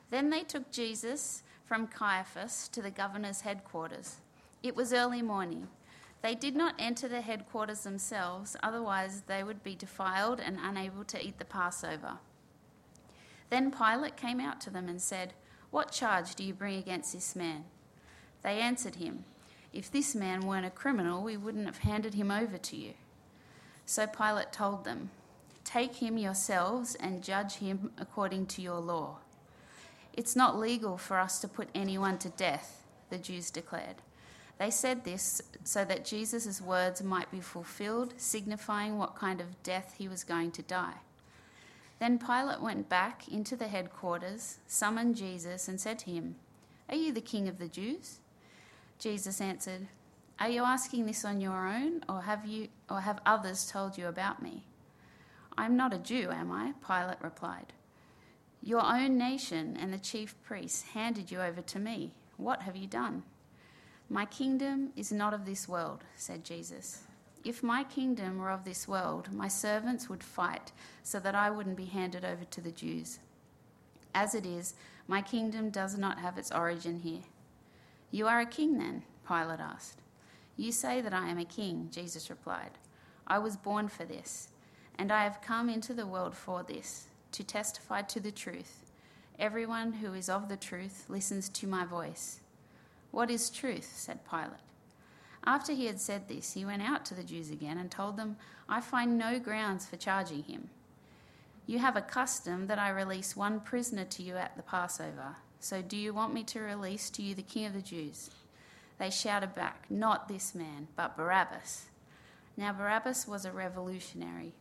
Then they took Jesus from Caiaphas to the governor's headquarters. It was early morning. They did not enter the headquarters themselves, otherwise they would be defiled and unable to eat the Passover. Then Pilate came out to them and said, "What charge do you bring against this man?" They answered him, "If this man weren't a criminal, we wouldn't have handed him over to you." So Pilate told them, "Take him yourselves and judge him according to your law." "It's not legal for us to put anyone to death," the Jews declared. They said this so that Jesus' words might be fulfilled, signifying what kind of death he was going to die. Then Pilate went back into the headquarters, summoned Jesus, and said to him, "Are you the king of the Jews?" Jesus answered, "Are you asking this on your own, or have others told you about me?" "I'm not a Jew, am I?" Pilate replied. "Your own nation and the chief priests handed you over to me. What have you done?" "My kingdom is not of this world," said Jesus. "If my kingdom were of this world, my servants would fight so that I wouldn't be handed over to the Jews. As it is, my kingdom does not have its origin here." "You are a king then?" Pilate asked. "You say that I am a king," Jesus replied. "I was born for this, and I have come into the world for this, to testify to the truth. Everyone who is of the truth listens to my voice." "What is truth?" said Pilate. After he had said this, he went out to the Jews again and told them, "I find no grounds for charging him. You have a custom that I release one prisoner to you at the Passover. So do you want me to release to you the king of the Jews?" They shouted back, "Not this man, but Barabbas." Now Barabbas was a revolutionary.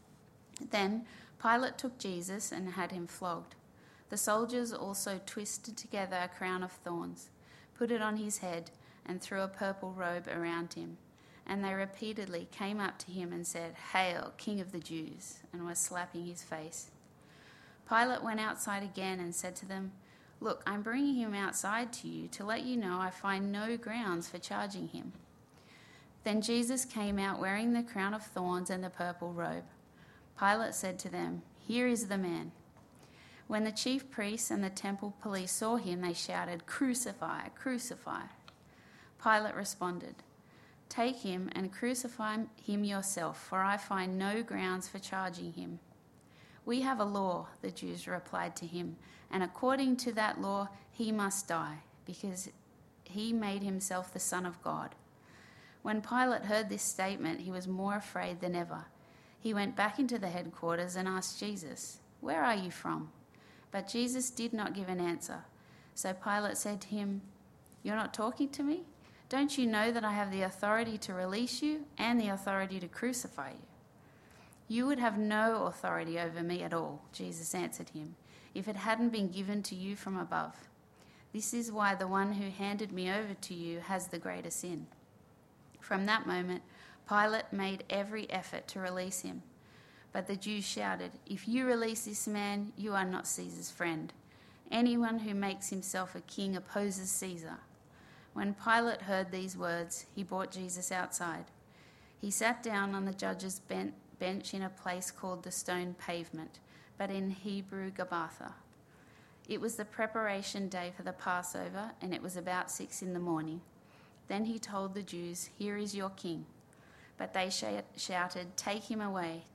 Then Pilate took Jesus and had him flogged. The soldiers also twisted together a crown of thorns, put it on his head, and threw a purple robe around him. And they repeatedly came up to him and said, "Hail, King of the Jews," and were slapping his face. Pilate went outside again and said to them, "Look, I'm bringing him outside to you to let you know I find no grounds for charging him." Then Jesus came out wearing the crown of thorns and the purple robe. Pilate said to them, "Here is the man." When the chief priests and the temple police saw him, they shouted, "Crucify, crucify." Pilate responded, "Take him and crucify him yourself, for I find no grounds for charging him." "We have a law," the Jews replied to him, "and according to that law he must die, because he made himself the Son of God." When Pilate heard this statement, he was more afraid than ever. He went back into the headquarters and asked Jesus, "Where are you from?" But Jesus did not give an answer. So Pilate said to him, "You're not talking to me? Don't you know that I have the authority to release you and the authority to crucify you?" "You would have no authority over me at all," Jesus answered him, "if it hadn't been given to you from above. This is why the one who handed me over to you has the greater sin." From that moment, Pilate made every effort to release him. But the Jews shouted, "If you release this man, you are not Caesar's friend. Anyone who makes himself a king opposes Caesar." When Pilate heard these words, he brought Jesus outside. He sat down on the judge's bench in a place called the Stone Pavement, but in Hebrew, Gabbatha. It was the preparation day for the Passover, and it was about 6 a.m. Then he told the Jews, "Here is your king." But they shouted, take him away,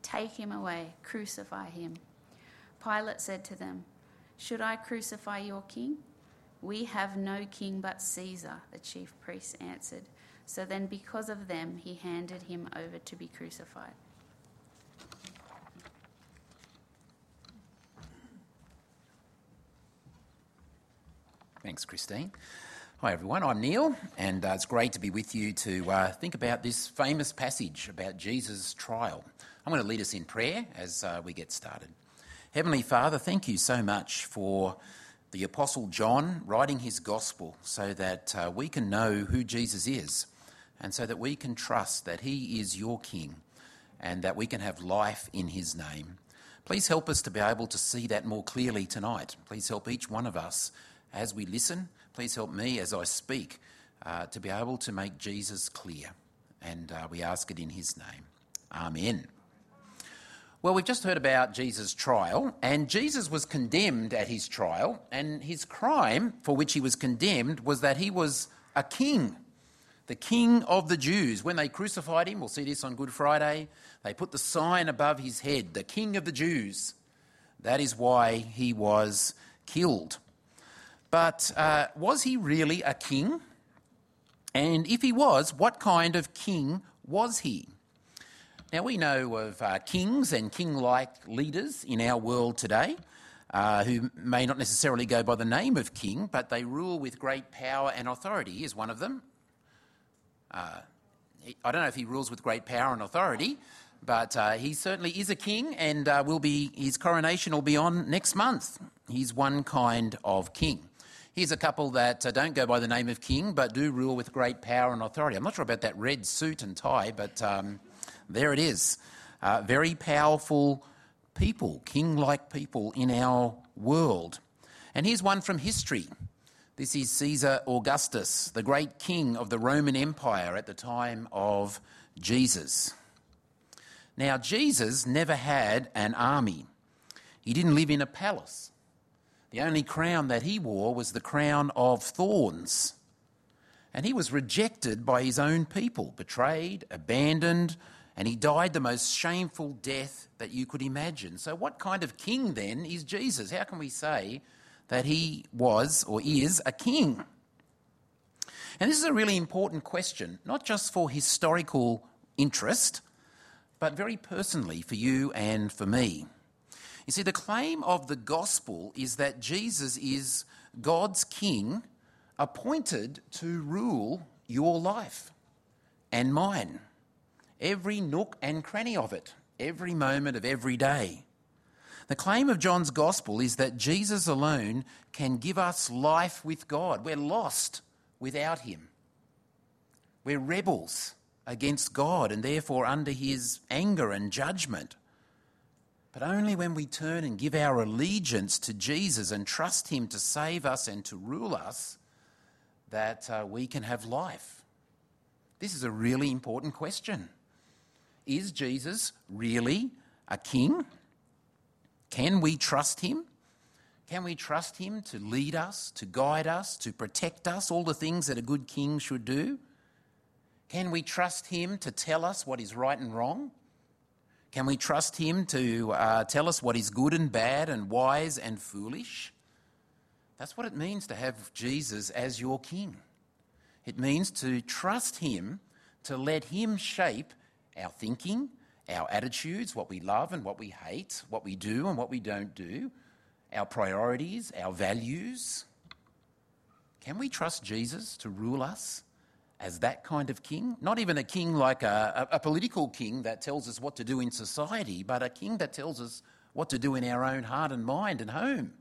crucify him." Pilate said to them, "Should I crucify your king?" "We have no king but Caesar," the chief priests answered. So then because of them, he handed him over to be crucified. Thanks, Christine. Hi everyone, I'm Neil, and it's great to be with you to think about this famous passage about Jesus' trial. I'm going to lead us in prayer as we get started. Heavenly Father, thank you so much for the Apostle John writing his gospel so that we can know who Jesus is and so that we can trust that he is your King and that we can have life in his name. Please help us to be able to see that more clearly tonight. Please help each one of us as we listen. Please help me as I speak to be able to make Jesus clear. And we ask it in his name. Amen. Well, we've just heard about Jesus' trial, and Jesus was condemned at his trial, and his crime for which he was condemned was that he was a king, the King of the Jews. When they crucified him, we'll see this on Good Friday, they put the sign above his head, the King of the Jews. That is why he was killed. But was he really a king? And if he was, what kind of king was he? Now, we know of kings and king-like leaders in our world today who may not necessarily go by the name of king, but they rule with great power and authority. Here's one of them. I don't know if he rules with great power and authority, but he certainly is a king, and his coronation will be on next month. He's one kind of king. Here's a couple that don't go by the name of king, but do rule with great power and authority. I'm not sure about that red suit and tie, but there it is. Very powerful people, king-like people in our world. And here's one from history. This is Caesar Augustus, the great king of the Roman Empire at the time of Jesus. Now, Jesus never had an army. He didn't live in a palace. The only crown that he wore was the crown of thorns. And he was rejected by his own people, betrayed, abandoned, and he died the most shameful death that you could imagine. So what kind of king then is Jesus? How can we say that he was or is a king? And this is a really important question, not just for historical interest, but very personally for you and for me. You see, the claim of the gospel is that Jesus is God's king, appointed to rule your life and mine. Every nook and cranny of it, every moment of every day. The claim of John's gospel is that Jesus alone can give us life with God. We're lost without him. We're rebels against God and therefore under his anger and judgment. But only when we turn and give our allegiance to Jesus and trust him to save us and to rule us that we can have life. This is a really important question. Is Jesus really a king? Can we trust him? Can we trust him to lead us, to guide us, to protect us, all the things that a good king should do? Can we trust him to tell us what is right and wrong? Can we trust him to tell us what is good and bad and wise and foolish? That's what it means to have Jesus as your king. It means to trust him, to let him shape our thinking, our attitudes, what we love and what we hate, what we do and what we don't do, our priorities, our values. Can we trust Jesus to rule us as that kind of king? Not even a king like a political king that tells us what to do in society, but a king that tells us what to do in our own heart and mind and home.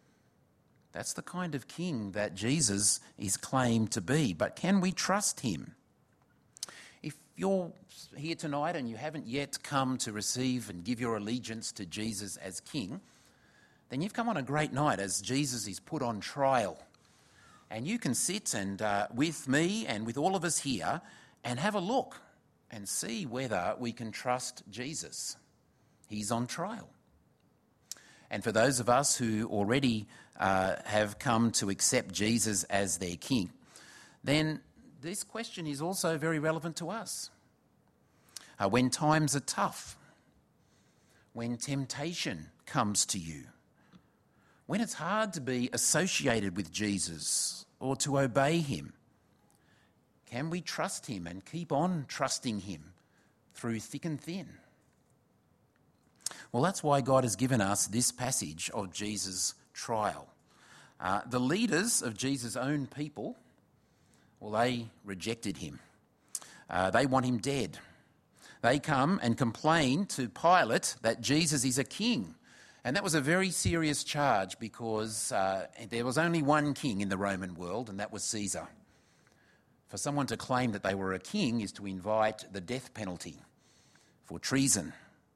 That's the kind of king that Jesus is claimed to be. But can we trust him? If you're here tonight and you haven't yet come to receive and give your allegiance to Jesus as king, then you've come on a great night as Jesus is put on trial. And you can sit and with me and with all of us here and have a look and see whether we can trust Jesus. He's on trial. And for those of us who already have come to accept Jesus as their king, then this question is also very relevant to us. When times are tough, when temptation comes to you, when it's hard to be associated with Jesus or to obey him, can we trust him and keep on trusting him through thick and thin? Well, that's why God has given us this passage of Jesus' trial. The leaders of Jesus' own people, well, they rejected him. They want him dead. They come and complain to Pilate that Jesus is a king. And that was a very serious charge because there was only one king in the Roman world, and that was Caesar. For someone to claim that they were a king is to invite the death penalty for treason.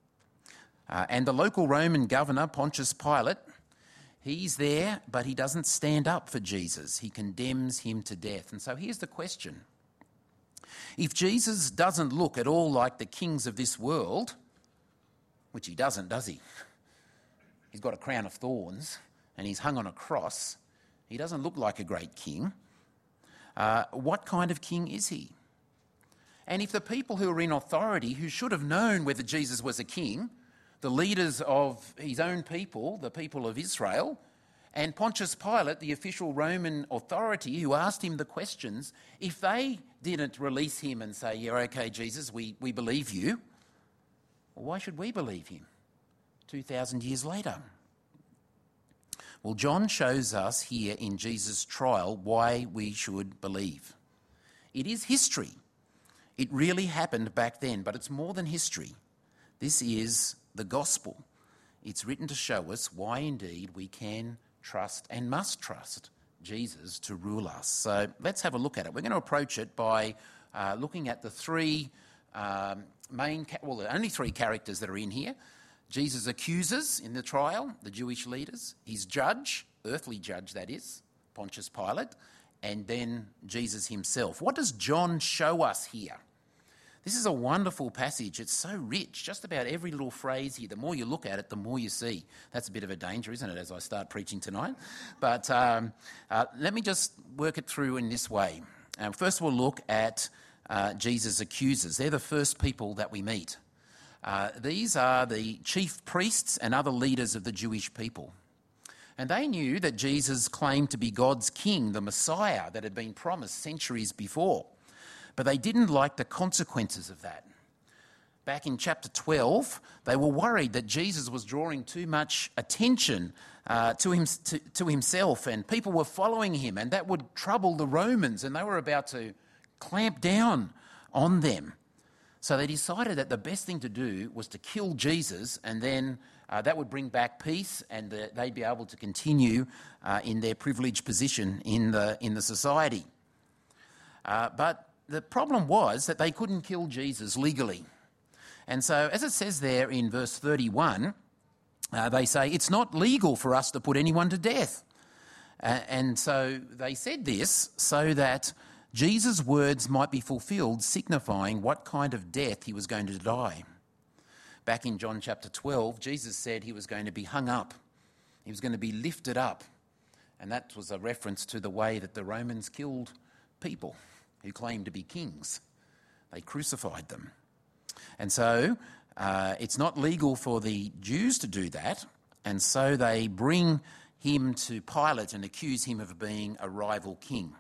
And the local Roman governor, Pontius Pilate, he's there, but he doesn't stand up for Jesus. He condemns him to death. And so here's the question. If Jesus doesn't look at all like the kings of this world, which he doesn't, does he? He's got a crown of thorns and he's hung on a cross. He doesn't look like a great king. What kind of king is he? And if the people who are in authority, who should have known whether Jesus was a king, the leaders of his own people, the people of Israel, and Pontius Pilate, the official Roman authority who asked him the questions, if they didn't release him and say, yeah, okay, Jesus, we believe you, well, why should we believe him 2,000 years later? Well, John shows us here in Jesus' trial why we should believe. It is history. It really happened back then, but it's more than history. This is the gospel. It's written to show us why indeed we can trust and must trust Jesus to rule us. So let's have a look at it. We're going to approach it by looking at the three only three characters that are in here. Jesus' accusers in the trial, the Jewish leaders, his judge, earthly judge that is, Pontius Pilate, and then Jesus himself. What does John show us here? This is a wonderful passage. It's so rich, just about every little phrase here. The more you look at it, the more you see. That's a bit of a danger, isn't it, as I start preaching tonight? But let me just work it through in this way. First we'll look at Jesus' accusers. They're the first people that we meet. These are the chief priests and other leaders of the Jewish people. And they knew that Jesus claimed to be God's king, the Messiah that had been promised centuries before. But they didn't like the consequences of that. Back in chapter 12, they were worried that Jesus was drawing too much attention to himself, and people were following him, and that would trouble the Romans, and they were about to clamp down on them. So they decided that the best thing to do was to kill Jesus, and then that would bring back peace, and they'd be able to continue in their privileged position in the society. But the problem was that they couldn't kill Jesus legally. And so, as it says there in verse 31, they say, it's not legal for us to put anyone to death. And so they said this so that Jesus' words might be fulfilled, signifying what kind of death he was going to die. Back in John chapter 12, Jesus said he was going to be hung up. He was going to be lifted up. And that was a reference to the way that the Romans killed people who claimed to be kings. They crucified them. And so it's not legal for the Jews to do that, and so they bring him to Pilate and accuse him of being a rival king.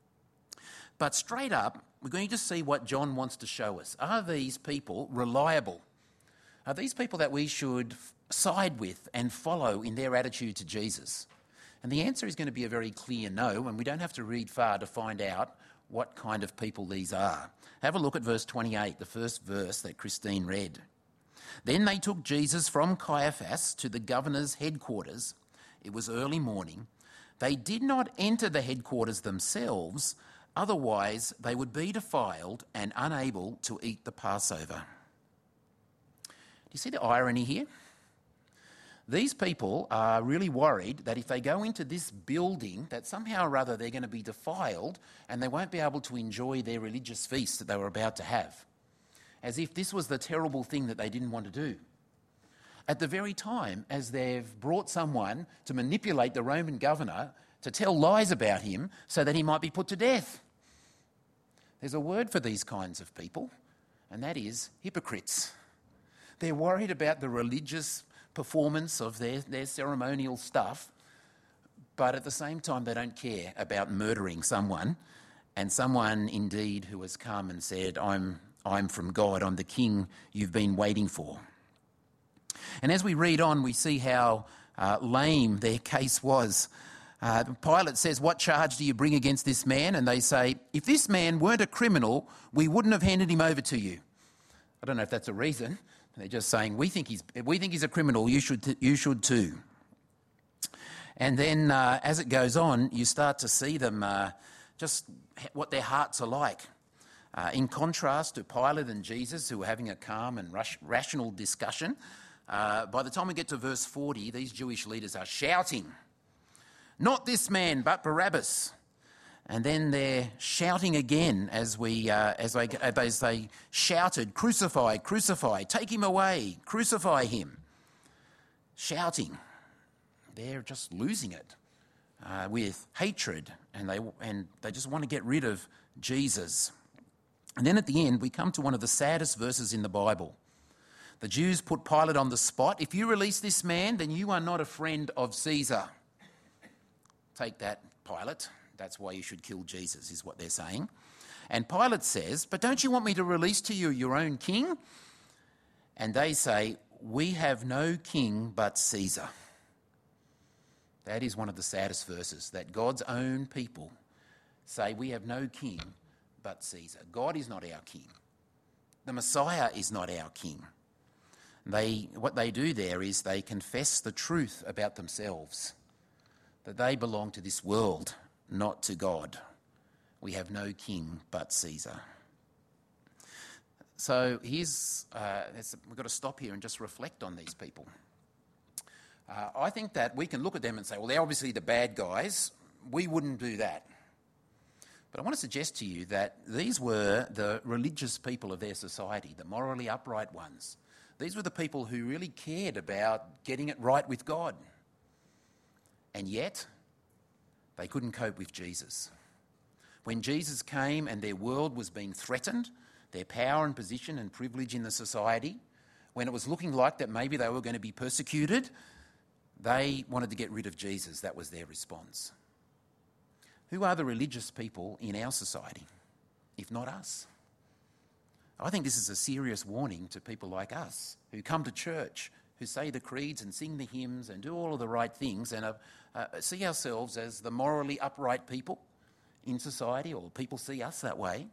But straight up, we're going to see what John wants to show us. Are these people reliable? Are these people that we should side with and follow in their attitude to Jesus? And the answer is going to be a very clear no, and we don't have to read far to find out what kind of people these are. Have a look at verse 28, the first verse that Christine read. Then they took Jesus from Caiaphas to the governor's headquarters. It was early morning. They did not enter the headquarters themselves, otherwise they would be defiled and unable to eat the Passover. Do you see the irony here? These people are really worried that if they go into this building, that somehow or other they're going to be defiled and they won't be able to enjoy their religious feast that they were about to have. As if this was the terrible thing that they didn't want to do. At the very time as they've brought someone to manipulate the Roman governor to tell lies about him so that he might be put to death. There's a word for these kinds of people, and that is hypocrites. They're worried about the religious performance of their ceremonial stuff, but at the same time they don't care about murdering someone, and someone indeed who has come and said, I'm from God, I'm the king you've been waiting for. And as we read on, we see how lame their case was. Pilate says, what charge do you bring against this man? And they say, if this man weren't a criminal, we wouldn't have handed him over to you. I don't know if that's a reason. They're just saying, we think he's a criminal, you should too. And then as it goes on, you start to see them just what their hearts are like. In contrast to Pilate and Jesus, who were having a calm and rational discussion, by the time we get to verse 40, these Jewish leaders are shouting, not this man, but Barabbas. And then they're shouting again as they shouted, "Crucify, crucify, take him away, crucify him." Shouting. They're just losing it with hatred, and they just want to get rid of Jesus. And then at the end, we come to one of the saddest verses in the Bible. The Jews put Pilate on the spot. "If you release this man, then you are not a friend of Caesar." Take that, Pilate. That's why you should kill Jesus, is what they're saying. And Pilate says, "But don't you want me to release to you your own king?" And they say, "We have no king but Caesar." That is one of the saddest verses, that God's own people say, "We have no king but Caesar." God is not our king. The Messiah is not our king. What they do there is they confess the truth about themselves, that they belong to this world, not to God. We have no king but Caesar. So we've got to stop here and just reflect on these people. I think that we can look at them and say, well, they're obviously the bad guys. We wouldn't do that. But I want to suggest to you that these were the religious people of their society, the morally upright ones. These were the people who really cared about getting it right with God. And yet, they couldn't cope with Jesus. When Jesus came and their world was being threatened, their power and position and privilege in the society, when it was looking like that maybe they were going to be persecuted, they wanted to get rid of Jesus. That was their response. Who are the religious people in our society, if not us? I think this is a serious warning to people like us who come to church, who say the creeds and sing the hymns and do all of the right things and see ourselves as the morally upright people in society, or people see us that way.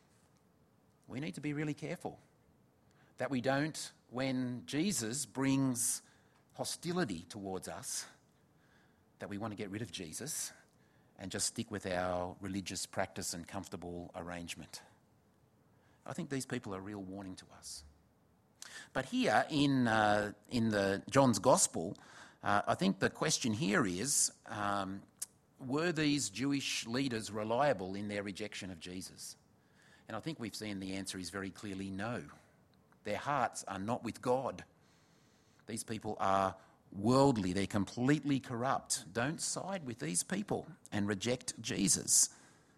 We need to be really careful that we don't, when Jesus brings hostility towards us, that we want to get rid of Jesus and just stick with our religious practice and comfortable arrangement. I think these people are a real warning to us. But here in the John's Gospel, I think the question here is, were these Jewish leaders reliable in their rejection of Jesus? And I think we've seen the answer is very clearly no. Their hearts are not with God. These people are worldly, they're completely corrupt. Don't side with these people and reject Jesus.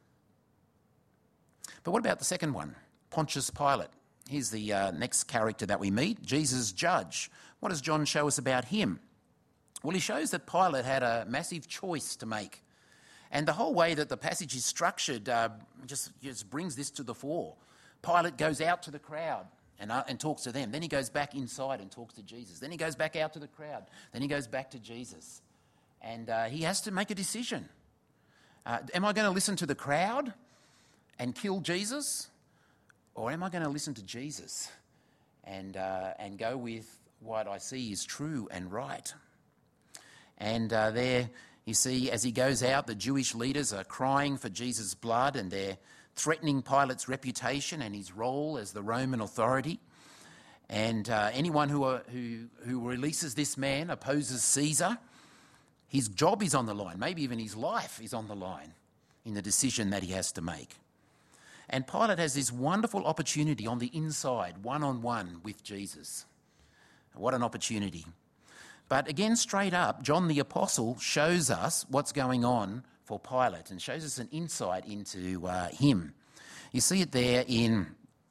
But what about the second one? Pontius Pilate. Here's the next character that we meet, Jesus' judge. What does John show us about him? Well, he shows that Pilate had a massive choice to make. And the whole way that the passage is structured just brings this to the fore. Pilate goes out to the crowd and talks to them. Then he goes back inside and talks to Jesus. Then he goes back out to the crowd. Then he goes back to Jesus. And he has to make a decision. Am I going to listen to the crowd and kill Jesus? Or am I going to listen to Jesus and go with what I see is true and right? And there you see, as he goes out, the Jewish leaders are crying for Jesus' blood, and they're threatening Pilate's reputation and his role as the Roman authority. And anyone who releases this man opposes Caesar. His job is on the line, maybe even his life is on the line in the decision that he has to make. And Pilate has this wonderful opportunity on the inside, one-on-one with Jesus. What an opportunity. But again, straight up, John the Apostle shows us what's going on for Pilate and shows us an insight into him. You see it there in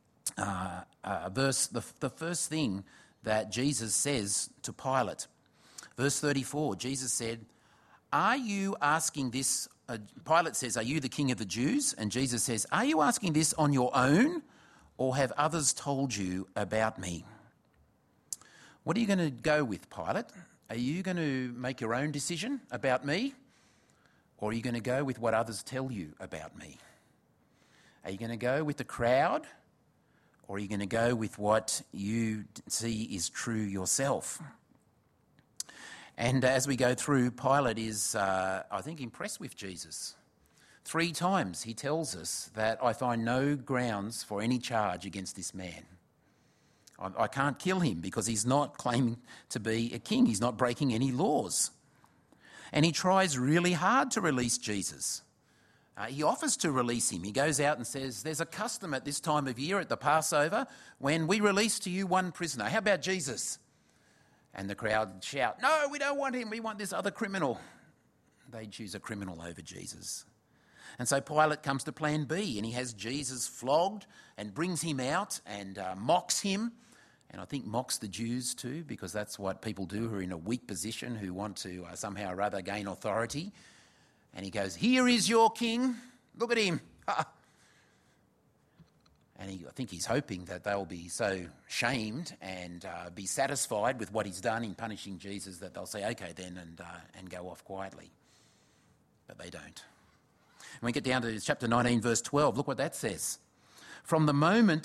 the first thing that Jesus says to Pilate. Verse 34, Jesus said, "Are you asking this?" Pilate says, "Are you the king of the Jews?" And Jesus says, "Are you asking this on your own, or have others told you about me?" What are you going to go with, Pilate? Are you going to make your own decision about me? Or are you going to go with what others tell you about me? Are you going to go with the crowd? Or are you going to go with what you see is true yourself? And as we go through, Pilate is, I think, impressed with Jesus. 3 times he tells us that I find no grounds for any charge against this man. I can't kill him because he's not claiming to be a king. He's not breaking any laws. And he tries really hard to release Jesus. he offers to release him. He goes out and says, there's a custom at this time of year at the Passover when we release to you one prisoner. How about Jesus? And the crowd shout, no, we don't want him. We want this other criminal. They choose a criminal over Jesus. And so Pilate comes to plan B, and he has Jesus flogged and brings him out and mocks him. And I think mocks the Jews too, because that's what people do who are in a weak position, who want to somehow or other gain authority. And he goes, here is your king. Look at him. And I think he's hoping that they'll be so shamed and be satisfied with what he's done in punishing Jesus that they'll say, okay then, and go off quietly. But they don't. When we get down to chapter 19, verse 12, look what that says. From that moment,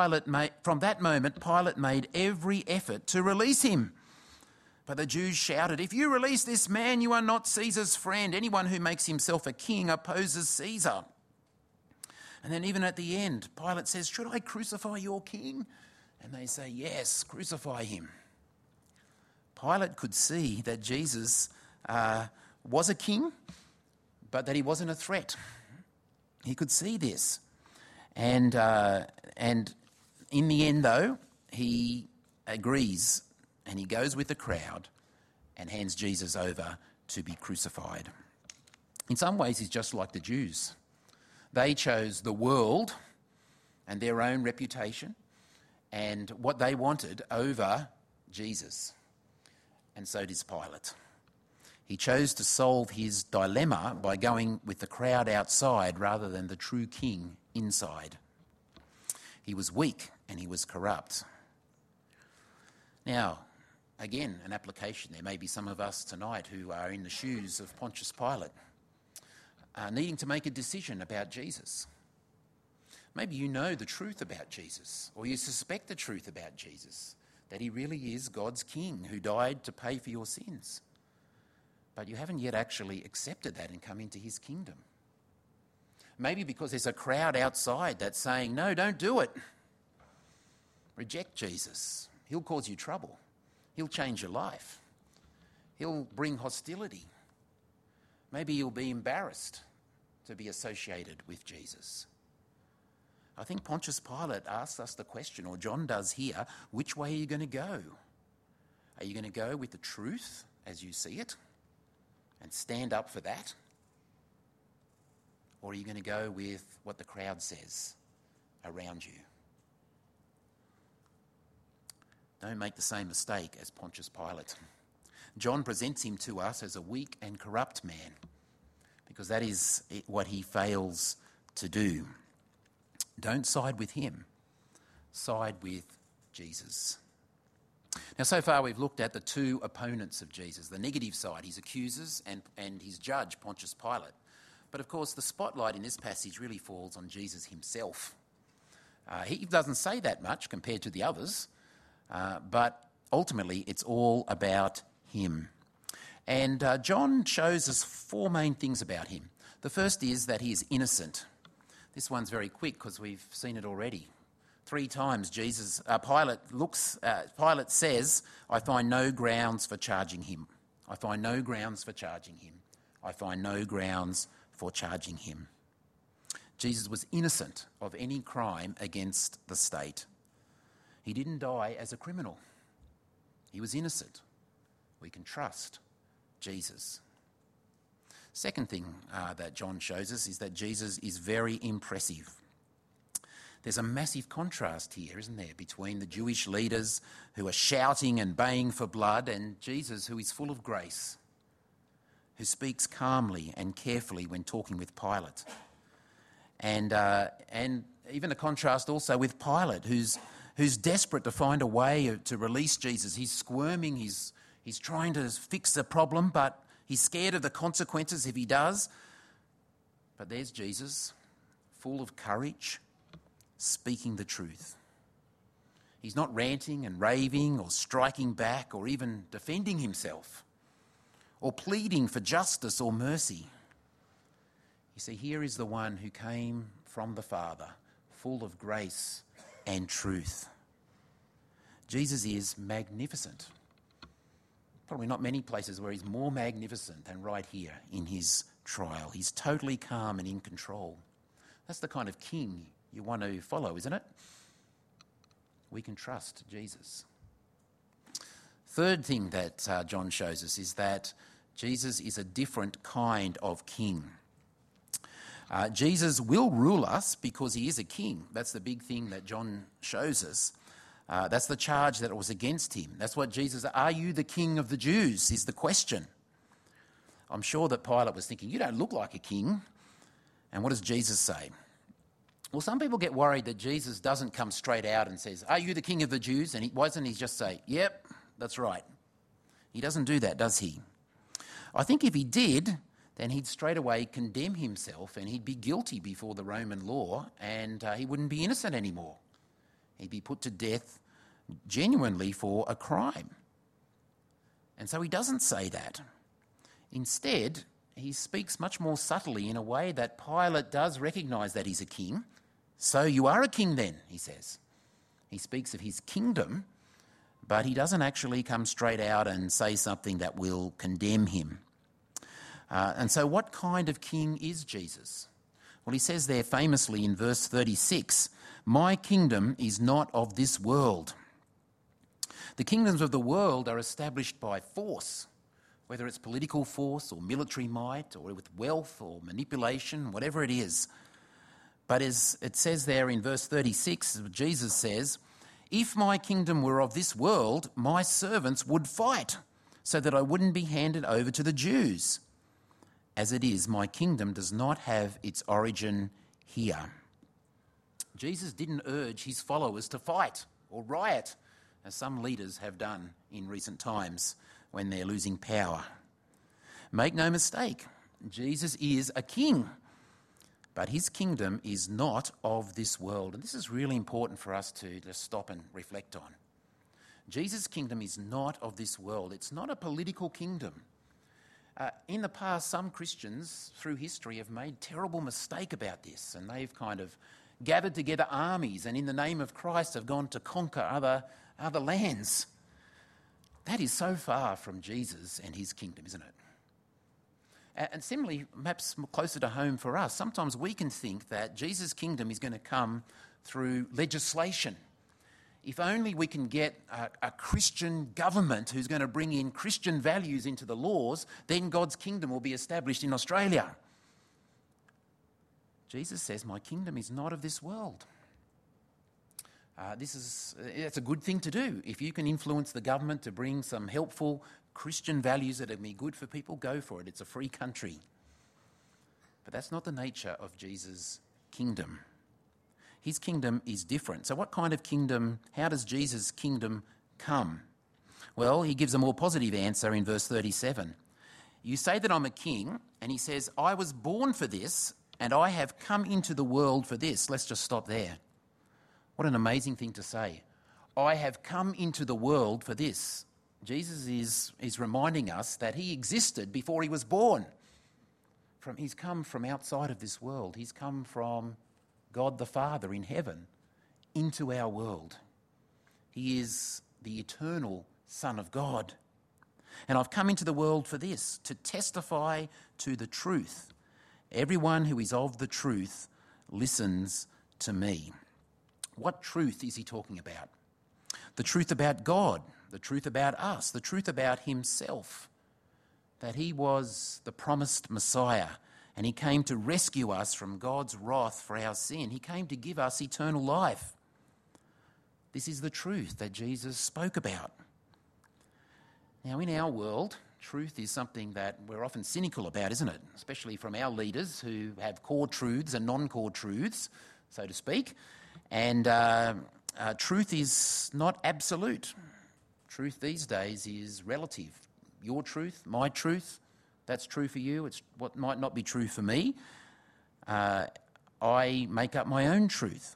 Pilate made every effort to release him. But the Jews shouted, if you release this man, you are not Caesar's friend. Anyone who makes himself a king opposes Caesar. And then even at the end, Pilate says, should I crucify your king? And they say, yes, crucify him. Pilate could see that Jesus was a king, but that he wasn't a threat. He could see this. And in the end, though, he agrees and he goes with the crowd and hands Jesus over to be crucified. In some ways, he's just like the Jews. They chose the world and their own reputation and what they wanted over Jesus. And so does Pilate. He chose to solve his dilemma by going with the crowd outside rather than the true king inside. He was weak and he was corrupt. Now, again, an application. There may be some of us tonight who are in the shoes of Pontius Pilate, needing to make a decision about Jesus. Maybe you know the truth about Jesus, or you suspect the truth about Jesus, that he really is God's king who died to pay for your sins. But you haven't yet actually accepted that and come into his kingdom. Maybe because there's a crowd outside that's saying, no, don't do it. Reject Jesus. He'll cause you trouble. He'll change your life. He'll bring hostility. Maybe you'll be embarrassed to be associated with Jesus. I think Pontius Pilate asks us the question, or John does here, which way are you going to go? Are you going to go with the truth as you see it and stand up for that? Or are you going to go with what the crowd says around you? Don't make the same mistake as Pontius Pilate. John presents him to us as a weak and corrupt man, because that is what he fails to do. Don't side with him. Side with Jesus. Now, so far we've looked at the two opponents of Jesus, the negative side, his accusers and his judge, Pontius Pilate. But of course, the spotlight in this passage really falls on Jesus himself. He doesn't say that much compared to the others, but ultimately it's all about him. And John shows us four main things about him. The first is that he is innocent. This one's very quick because we've seen it already. 3 times Pilate says, I find no grounds for charging him. I find no grounds for charging him. I find no grounds for charging him. Jesus was innocent of any crime against the state. He didn't die as a criminal. He was innocent. We can trust Jesus. Second thing that John shows us is that Jesus is very impressive. There's a massive contrast here, isn't there, between the Jewish leaders who are shouting and baying for blood and Jesus, who is full of grace, who speaks calmly and carefully when talking with Pilate. And even a contrast also with Pilate, who's desperate to find a way to release Jesus. He's squirming, he's trying to fix the problem, but he's scared of the consequences if he does. But there's Jesus, full of courage, speaking the truth. He's not ranting and raving or striking back or even defending himself or pleading for justice or mercy. You see, here is the one who came from the Father, full of grace and truth. Jesus is magnificent. Probably not many places where he's more magnificent than right here in his trial. He's totally calm and in control. That's the kind of king you want to follow, isn't it? We can trust Jesus. Third thing that John shows us is that Jesus is a different kind of king. Jesus will rule us because he is a king. That's the big thing that John shows us. That's the charge that was against him. That's what Jesus, are you the king of the Jews, is the question. I'm sure that Pilate was thinking, you don't look like a king. And what does Jesus say? Well, some people get worried that Jesus doesn't come straight out and says, are you the king of the Jews? And why doesn't he just say, yep, that's right. He doesn't do that, does he? I think if he did, then he'd straight away condemn himself and he'd be guilty before the Roman law and he wouldn't be innocent anymore. He'd be put to death genuinely for a crime. And so he doesn't say that. Instead, he speaks much more subtly in a way that Pilate does recognise that he's a king. So you are a king then, he says. He speaks of his kingdom, but he doesn't actually come straight out and say something that will condemn him. And so what kind of king is Jesus? Well, he says there famously in verse 36, my kingdom is not of this world. The kingdoms of the world are established by force, whether it's political force or military might or with wealth or manipulation, whatever it is. But as it says there in verse 36, Jesus says, if my kingdom were of this world, my servants would fight so that I wouldn't be handed over to the Jews. As it is, my kingdom does not have its origin here. Jesus didn't urge his followers to fight or riot, as some leaders have done in recent times when they're losing power. Make no mistake, Jesus is a king, but his kingdom is not of this world. And this is really important for us to just stop and reflect on. Jesus' kingdom is not of this world. It's not a political kingdom. In the past, some Christians through history have made terrible mistake about this, and they've kind of gathered together armies and in the name of Christ have gone to conquer other lands. That is so far from Jesus and his kingdom, isn't it? And similarly, perhaps closer to home for us, sometimes we can think that Jesus' kingdom is going to come through legislation. If only we can get a Christian government who's going to bring in Christian values into the laws, then God's kingdom will be established in Australia. Jesus says, my kingdom is not of this world. It's a good thing to do. If you can influence the government to bring some helpful Christian values that will be good for people, go for it. It's a free country. But that's not the nature of Jesus' kingdom. His kingdom is different. So what kind of kingdom, how does Jesus' kingdom come? Well, he gives a more positive answer in verse 37. You say that I'm a king, and he says, I was born for this, and I have come into the world for this. Let's just stop there. What an amazing thing to say. I have come into the world for this. Jesus is reminding us that he existed before he was born. He's come from outside of this world. He's come from God the Father in heaven into our world. He is the eternal Son of God. And I've come into the world for this, to testify to the truth. Everyone who is of the truth listens to me. What truth is he talking about? The truth about God, the truth about us, the truth about himself, that he was the promised Messiah and he came to rescue us from God's wrath for our sin. He came to give us eternal life. This is the truth that Jesus spoke about. Now, in our world, truth is something that we're often cynical about, isn't it? Especially from our leaders who have core truths and non-core truths, so to speak. And truth is not absolute. Truth these days is relative. Your truth, my truth, that's true for you. It's what might not be true for me. I make up my own truth.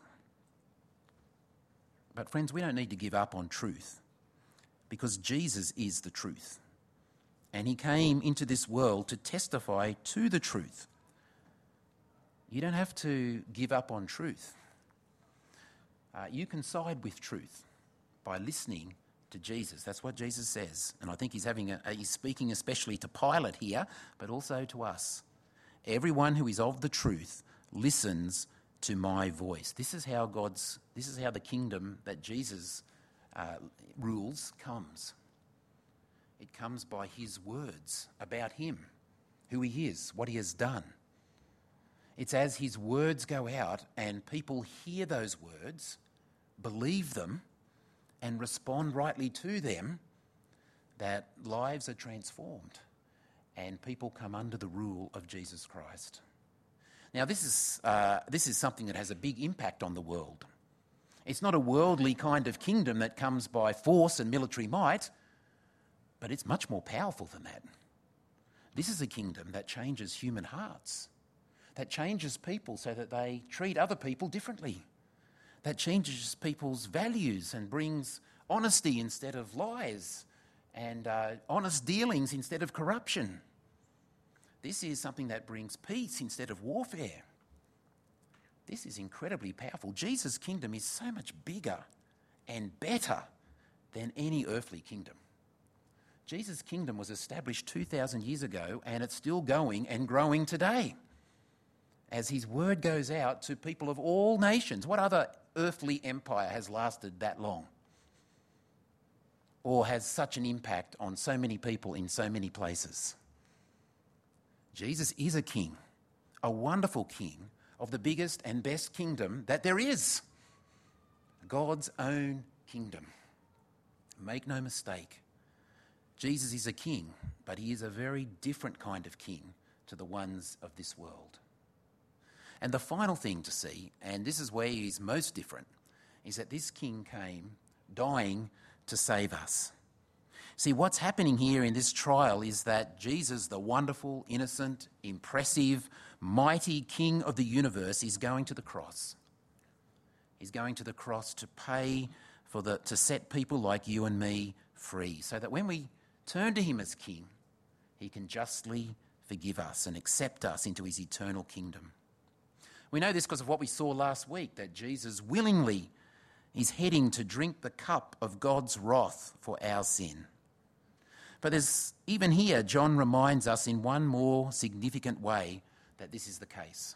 But friends, we don't need to give up on truth because Jesus is the truth. And he came into this world to testify to the truth. You don't have to give up on truth. You can side with truth by listening to Jesus. That's what Jesus says. And I think he's speaking especially to Pilate here, but also to us. Everyone who is of the truth listens to my voice. This is how the kingdom that Jesus rules comes. It comes by his words about him, who he is, what he has done. It's as his words go out and people hear those words, believe them, and respond rightly to them, that lives are transformed and people come under the rule of Jesus Christ. Now, this is something that has a big impact on the world. It's not a worldly kind of kingdom that comes by force and military might, but it's much more powerful than that. This is a kingdom that changes human hearts, that changes people so that they treat other people differently, that changes people's values and brings honesty instead of lies and honest dealings instead of corruption. This is something that brings peace instead of warfare. This is incredibly powerful. Jesus' kingdom is so much bigger and better than any earthly kingdom. Jesus' kingdom was established 2,000 years ago, and it's still going and growing today as his word goes out to people of all nations. What other earthly empire has lasted that long or has such an impact on so many people in so many places? Jesus is a king, a wonderful king of the biggest and best kingdom that there is, God's own kingdom. Make no mistake, Jesus is a king, but he is a very different kind of king to the ones of this world. And the final thing to see, and this is where he is most different, is that this king came dying to save us. See, what's happening here in this trial is that Jesus, the wonderful, innocent, impressive, mighty King of the universe, is going to the cross. He's going to the cross to pay to set people like you and me free, so that when we turn to him as King, he can justly forgive us and accept us into his eternal kingdom. We know this because of what we saw last week, that Jesus willingly is heading to drink the cup of God's wrath for our sin. But even here, John reminds us in one more significant way that this is the case.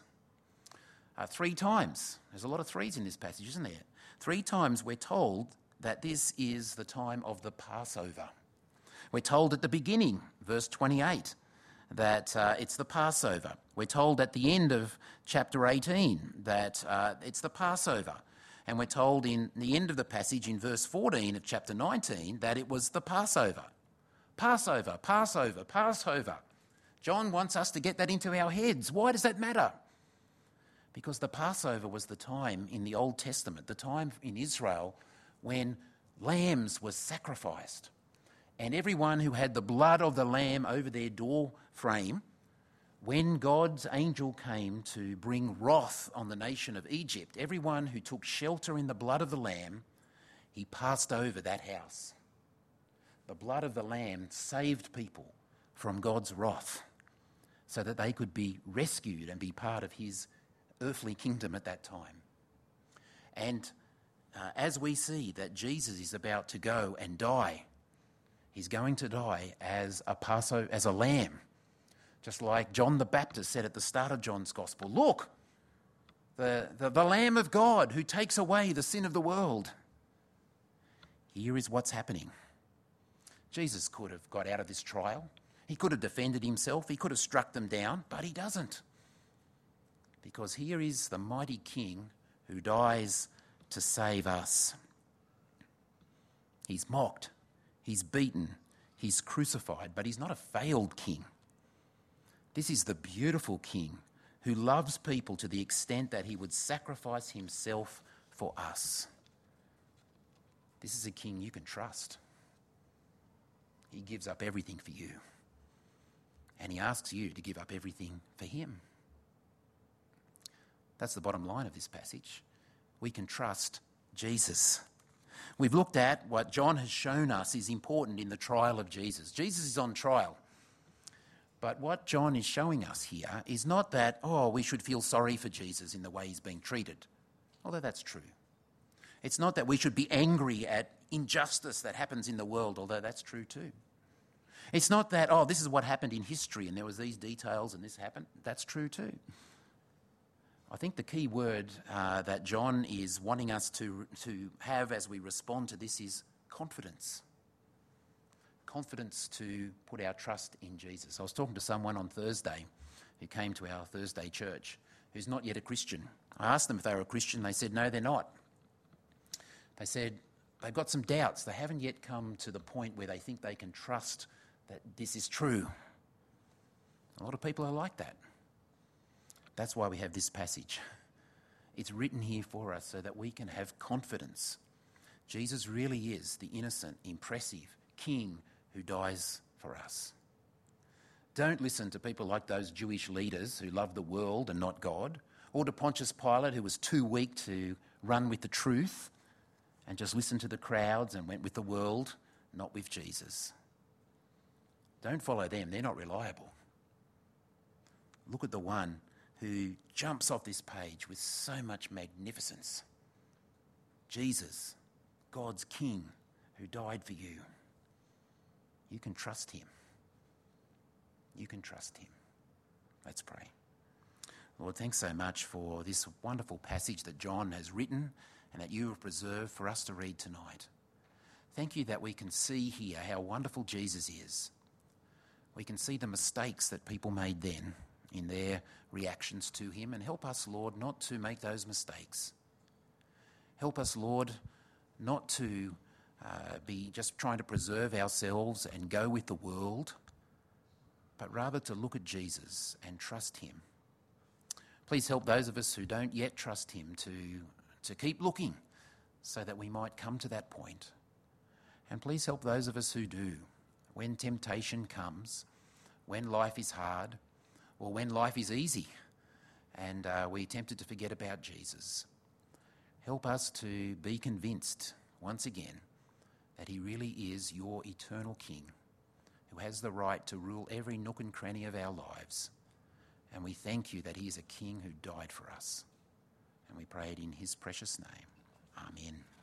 3 times, there's a lot of threes in this passage, isn't there? 3 times we're told that this is the time of the Passover. We're told at the beginning, verse 28, that it's the Passover. We're told at the end of chapter 18 that it's the Passover. And we're told in the end of the passage in verse 14 of chapter 19 that it was the Passover. Passover, Passover, Passover. John wants us to get that into our heads. Why does that matter? Because the Passover was the time in the Old Testament, the time in Israel when lambs were sacrificed. And everyone who had the blood of the lamb over their door frame, when God's angel came to bring wrath on the nation of Egypt, everyone who took shelter in the blood of the lamb, he passed over that house. The blood of the lamb saved people from God's wrath so that they could be rescued and be part of his earthly kingdom at that time. And as we see that Jesus is about to go and die, he's going to die as a lamb, just like John the Baptist said at the start of John's Gospel. Look, the Lamb of God who takes away the sin of the world. Here is what's happening. Jesus could have got out of this trial. He could have defended himself. He could have struck them down, but he doesn't. Because here is the mighty King who dies to save us. He's mocked, he's beaten, he's crucified, but he's not a failed king. This is the beautiful King who loves people to the extent that he would sacrifice himself for us. This is a king you can trust. He gives up everything for you. And he asks you to give up everything for him. That's the bottom line of this passage. We can trust Jesus. We've looked at what John has shown us is important in the trial of Jesus. Jesus is on trial. But what John is showing us here is not that, we should feel sorry for Jesus in the way he's being treated, although that's true. It's not that we should be angry at injustice that happens in the world, although that's true too. It's not that, oh, this is what happened in history and there was these details and this happened. That's true too. I think the key word that John is wanting us to have as we respond to this is confidence. Confidence to put our trust in Jesus. I was talking to someone on Thursday who came to our Thursday church who's not yet a Christian. I asked them if they were a Christian. They said, no, they're not. They said they've got some doubts. They haven't yet come to the point where they think they can trust that this is true. A lot of people are like that. That's why we have this passage. It's written here for us so that we can have confidence. Jesus really is the innocent, impressive King who dies for us. Don't listen to people like those Jewish leaders who love the world and not God, or to Pontius Pilate who was too weak to run with the truth and just listened to the crowds and went with the world, not with Jesus. Don't follow them, they're not reliable. Look at the one who jumps off this page with so much magnificence. Jesus, God's King, who died for you. You can trust him. You can trust him. Let's pray. Lord, thanks so much for this wonderful passage that John has written and that you have preserved for us to read tonight. Thank you that we can see here how wonderful Jesus is. We can see the mistakes that people made then in their reactions to him, and help us, Lord, not to make those mistakes. Help us, Lord, not to be just trying to preserve ourselves and go with the world, but rather to look at Jesus and trust him. Please help those of us who don't yet trust him to keep looking so that we might come to that point. And please help those of us who do, when temptation comes, when life is hard, or when life is easy and we're tempted to forget about Jesus. Help us to be convinced once again that he really is your eternal King who has the right to rule every nook and cranny of our lives. And we thank you that he is a King who died for us. And we pray it in his precious name. Amen.